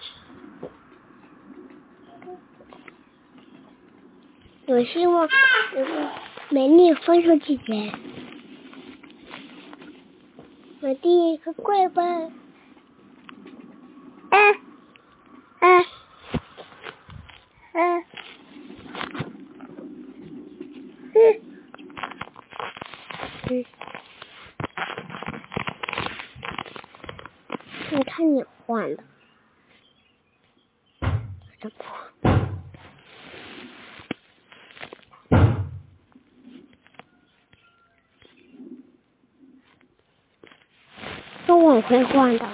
我希望美丽分手姐姐我第一个跪吧。你看你换的，什么？是我会换的。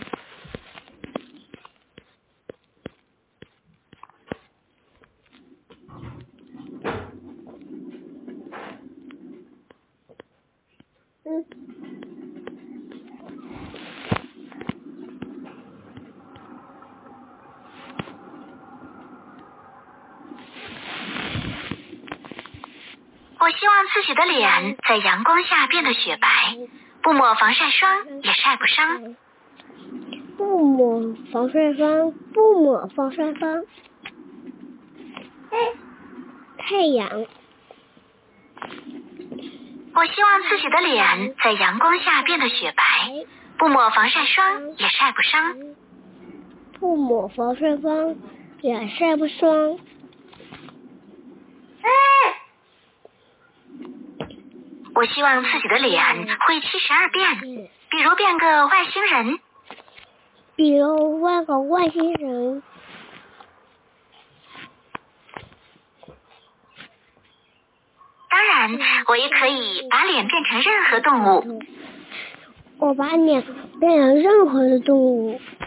我希望自己的脸在阳光下变得雪白，不抹防晒霜也晒不伤。 不抹防晒霜，不抹防晒霜。太阳。 我希望自己的脸在阳光下变得雪白，不抹防晒霜也晒不伤。 不抹防晒霜也晒不伤。 我希望自己的脸会72变，比如变个外星人。 比如换个外星人。 当然，我也可以把脸变成任何动物。 我把脸变成任何的动物。